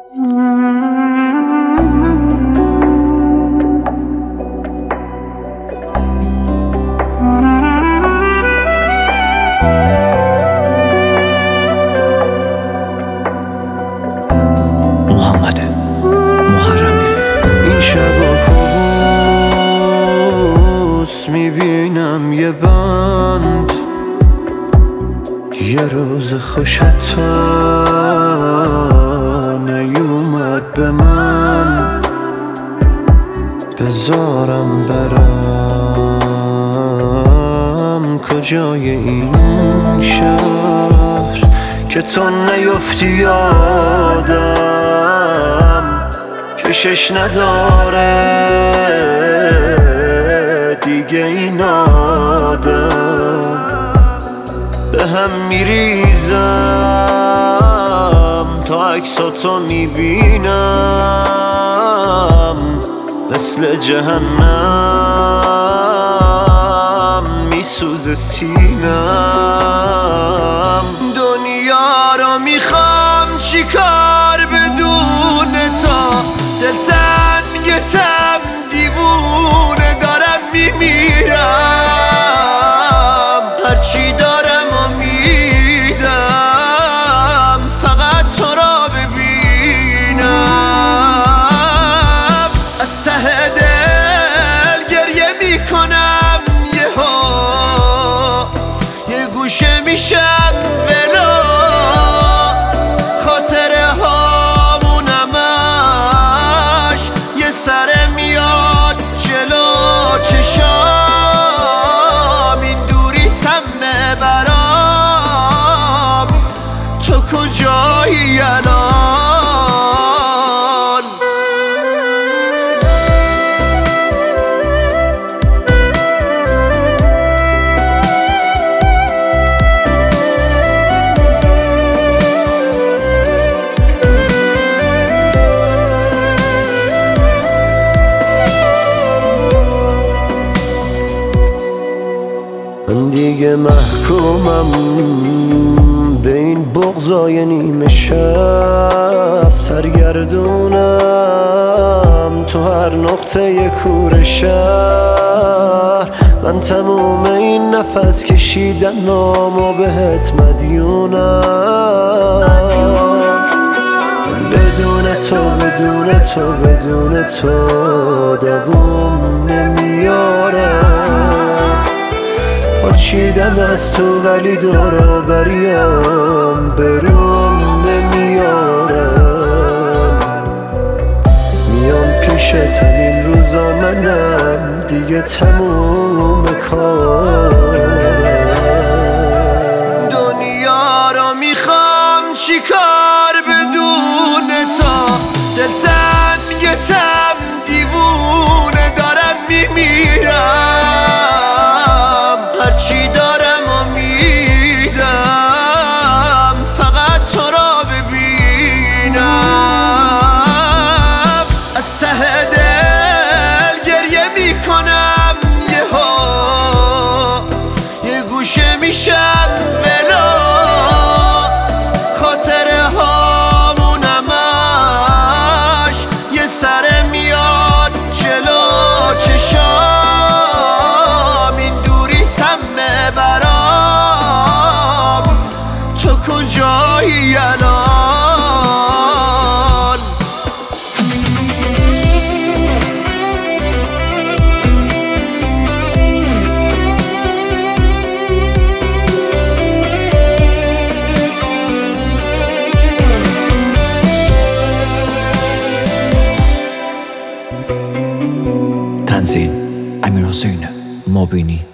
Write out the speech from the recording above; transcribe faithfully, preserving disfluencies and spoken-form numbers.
محمد محرمی. این شبا کابوس میبینم یه بند، یه روز خوشتا نیومد به من، بذارم برم کجای این شهر که تو نیفتی یادم، کشش نداره دیگه این آدم. به هم میریزم تا عکساتو میبینم، مثل جهنم میسوزه سینم. دنیا رو میخوام چیکار بدون تو، دلتنگتم دیوونه دارم میمیرم، هرچی دارم و میدم فقط تو را ببینم. از ته دل گریه میکنم یهو، یه گوشه میشم ولو، خاطره هامونمش یه سره میاد جلو چشام، این دوری سمه برام، تو کجایی الان؟ من دیگه محکومم به این بغضای نیمه شب، سرگردونم تو هر نقطه کور شهر. من تموم این نفس کشیدن نامو بهت مدیونم، من بدون تو بدون تو بدون تو دووم نمیارم. پاچیدم از تو ولی دورو بریام بروم نمیارم. میام پیشت این روزا منم دیگه تموم کارم. دنیا رو میخوام چیکار بدون تو، دلتنگتم دیوونه دارم میمیرم، هرچی دارم و میدم فقط تو را ببینم. از ته دل گریه میکنم یهو، یه گوشه میشم ولو، خاطره هامونمش یه سره میاد جلو چشام، این دوری سمه برام، تو کجایی الان؟ تنظیم: امیر حسین مبینی.